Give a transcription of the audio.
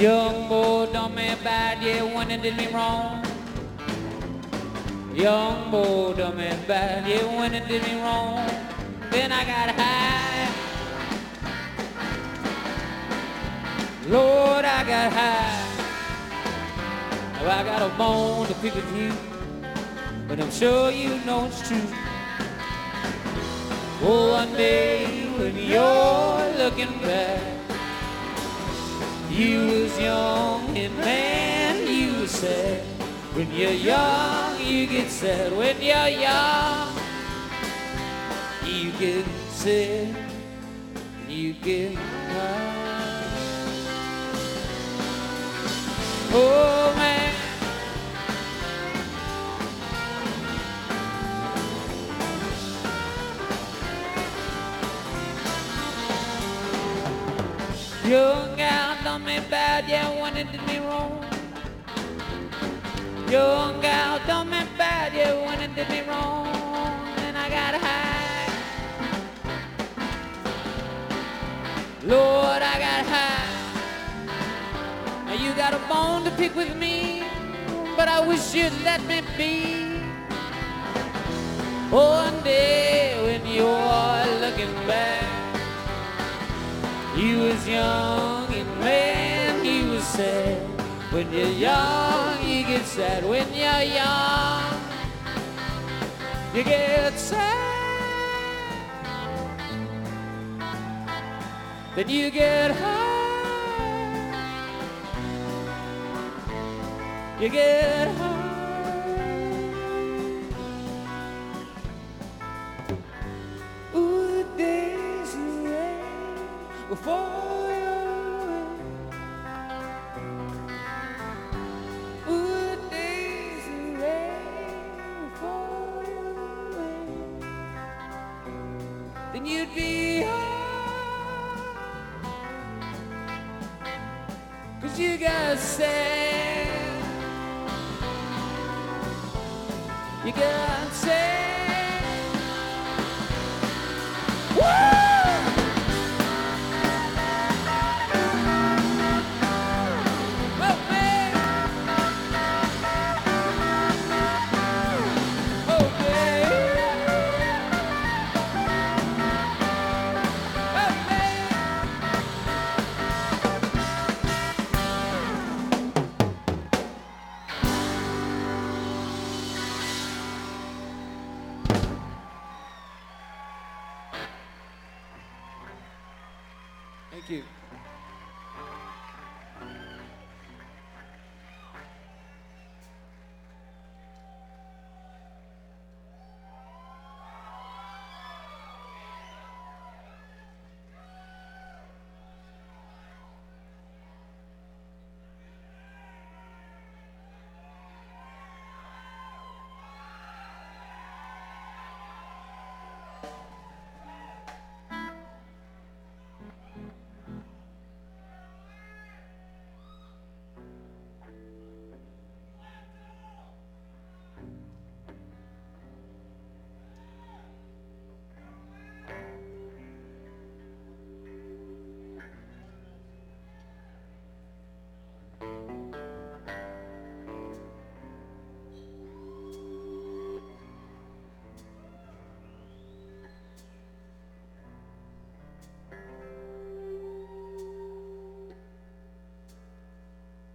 Young boy done me bad, yeah, when it did me wrong. Young boy done me bad, yeah, when it did me wrong. Then I got high. Lord, I got high. Now I got a bone to pick with you, but I'm sure you know it's true. Oh, one day when you're looking back, you was young and man, you was sad. When you're young, you get sad. When you're young, you get sad. You get high. Oh man. Young gal done me bad, yeah, when it did me wrong. Young gal done me bad, yeah, when it did me wrong. And I got high. Lord, I got high. Now you got a bone to pick with me, but I wish you'd let me be. One day when you're looking back, you was young and man, he was sad. When you're young, you get sad. When you're young, you get sad. Then you get high. You get high. Ooh, the days you rain before you win. Ooh, the days you rain before you win. Then you'd be high, 'cause you got sad. You got sad. Woo! Thank you.